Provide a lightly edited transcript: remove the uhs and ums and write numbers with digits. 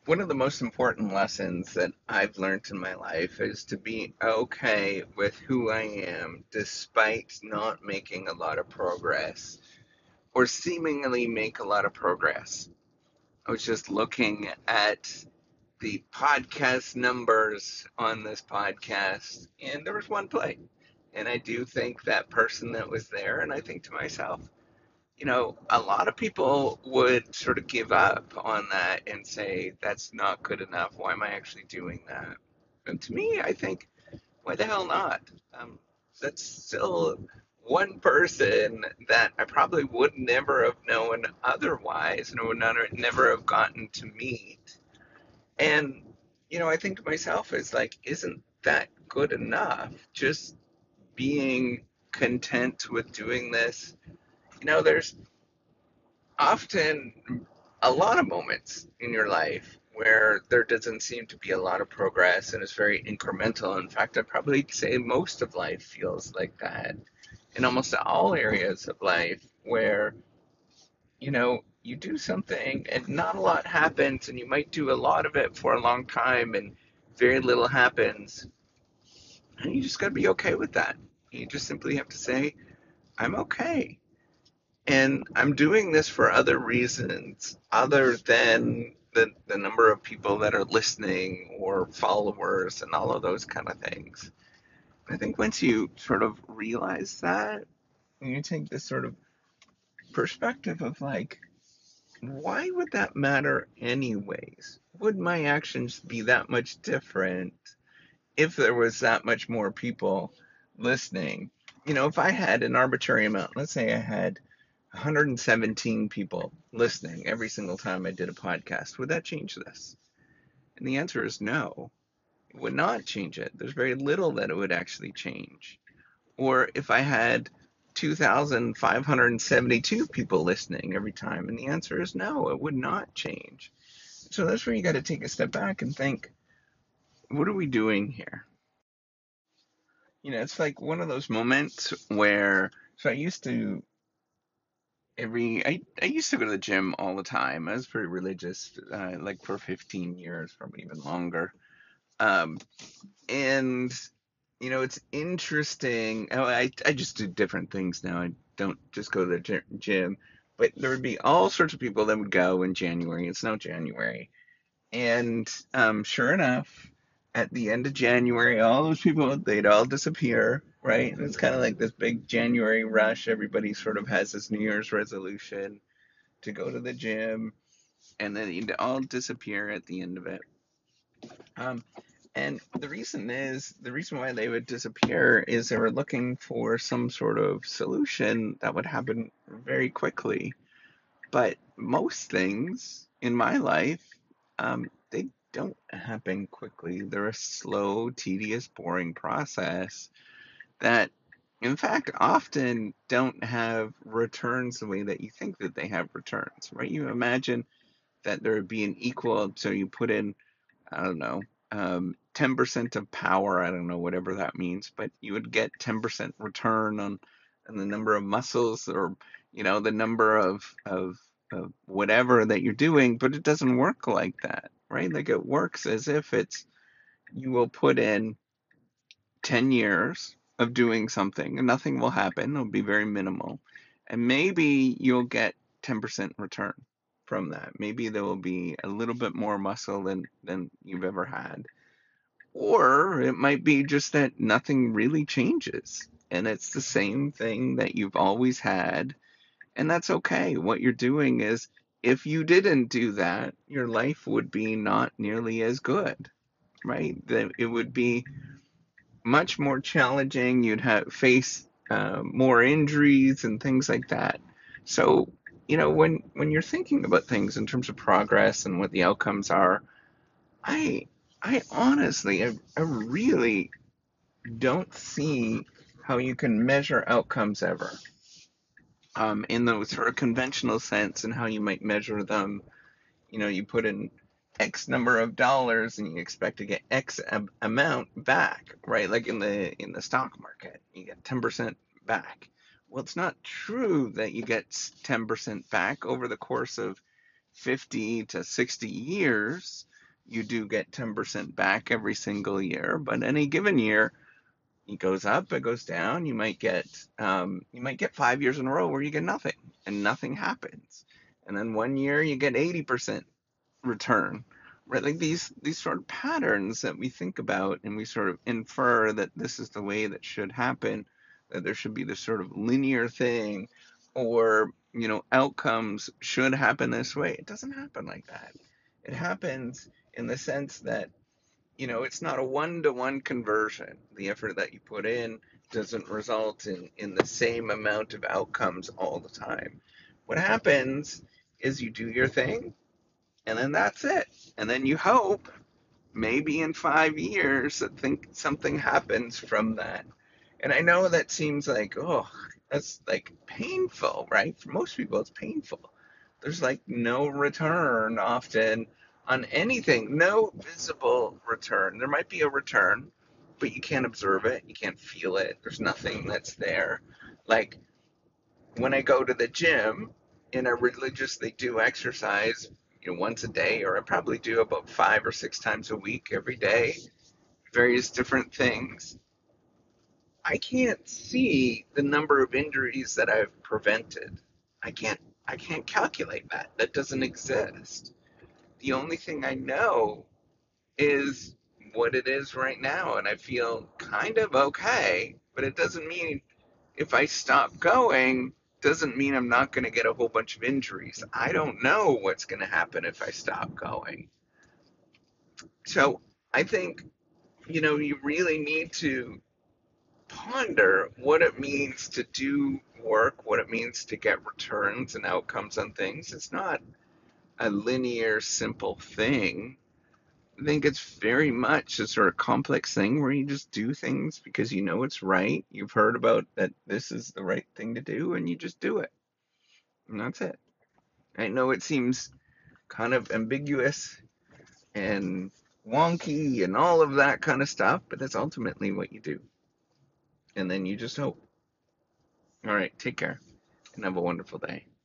One of the most important lessons that I've learned in my life is to be okay with who I am despite not making a lot of progress or seemingly make a lot of progress. I was just looking at the podcast numbers on this podcast, and there was one play. And I do think that person that was there, and I think to myself, a lot of people would sort of give up on that and say, that's not good enough. Why am I actually doing that? And to me, I think, why the hell not? Um, that's still one person that I probably would never have known otherwise and would not, never have gotten to meet. And, I think to myself, it's like, isn't that good enough? Just being content with doing this. There's often a lot of moments in your life where there doesn't seem to be a lot of progress and it's very incremental. In fact, I'd probably say most of life feels like that in almost all areas of life where, you do something and not a lot happens, and you might do a lot of it for a long time and very little happens. And you just got to be okay with that. You just simply have to say, I'm okay. And I'm doing this for other reasons other than the number of people that are listening or followers and all of those kind of things. I think once you sort of realize that, and you take this sort of perspective of like, why would that matter anyways? Would my actions be that much different if there was that much more people listening? If I had an arbitrary amount, let's say I had 117 people listening every single time I did a podcast, would that change this? And the answer is no. It would not change it. There's very little that it would actually change. Or if I had 2,572 people listening every time, and the answer is no, it would not change. So that's where you got to take a step back and think, what are we doing here? It's like one of those moments where, so I used to go to the gym all the time. I was pretty religious, like for 15 years, probably even longer. Um, and it's interesting. I just do different things now. I don't just go to the gym, but there would be all sorts of people that would go in January. It's now January, and sure enough, at the end of January, all those people, they'd all disappear, right? And it's kind of like this big January rush. Everybody sort of has this New Year's resolution to go to the gym, and then they'd all disappear at the end of it. Um, and the reason why they would disappear is they were looking for some sort of solution that would happen very quickly. But most things in my life, they don't happen quickly. They're a slow, tedious, boring process that, in fact, often don't have returns the way that you think that they have returns, right? You imagine that there would be an equal, so you put in, I don't know, 10% of power, I don't know, whatever that means, but you would get 10% return on the number of muscles or, the number of whatever that you're doing, but it doesn't work like that, right? Like it works as if you will put in 10 years of doing something and nothing will happen. It'll be very minimal. And maybe you'll get 10% return from that. Maybe there will be a little bit more muscle than you've ever had. Or it might be just that nothing really changes and it's the same thing that you've always had. And that's okay. What you're doing is, if you didn't do that, your life would be not nearly as good, right? That it would be much more challenging. You'd have face more injuries and things like that. So, when you're thinking about things in terms of progress and what the outcomes are, I I honestly, I really don't see how you can measure outcomes ever, in the sort of conventional sense, and how you might measure them. You put in X number of dollars and you expect to get X amount back, right? Like in the stock market, you get 10% back. Well, it's not true that you get 10% back over the course of 50 to 60 years. you do get 10% back every single year, but any given year, it goes up, it goes down. You might get 5 years in a row where you get nothing and nothing happens. And then one year you get 80% return, right? Like these sort of patterns that we think about and we sort of infer that this is the way that should happen, that there should be this sort of linear thing, or outcomes should happen this way. It doesn't happen like that. It happens in the sense that it's not a one-to-one conversion. The effort that you put in doesn't result in the same amount of outcomes all the time. What happens is you do your thing, and then that's it. And then you hope maybe in 5 years that something happens from that. And I know that seems like, oh, that's like painful, right? For most people, it's painful. There's like no return often on anything, no visible return. There might be a return, but you can't observe it, you can't feel it. There's nothing that's there. Like when I go to the gym and I religiously do exercise, once a day, or I probably do about 5 or 6 times a week, every day, various different things. I can't see the number of injuries that I've prevented. I can't I can't calculate that. That doesn't exist. The only thing I know is what it is right now, and I feel kind of okay, but it doesn't mean if I stop going, doesn't mean I'm not going to get a whole bunch of injuries. I don't know what's going to happen if I stop going. So I think, you really need to ponder what it means to do work, what it means to get returns and outcomes on things. It's not a linear, simple thing. I think it's very much a sort of complex thing where you just do things because you know it's right. You've heard about that this is the right thing to do, and you just do it. And that's it. I know it seems kind of ambiguous and wonky and all of that kind of stuff, but that's ultimately what you do. And then you just hope. All right, take care and have a wonderful day.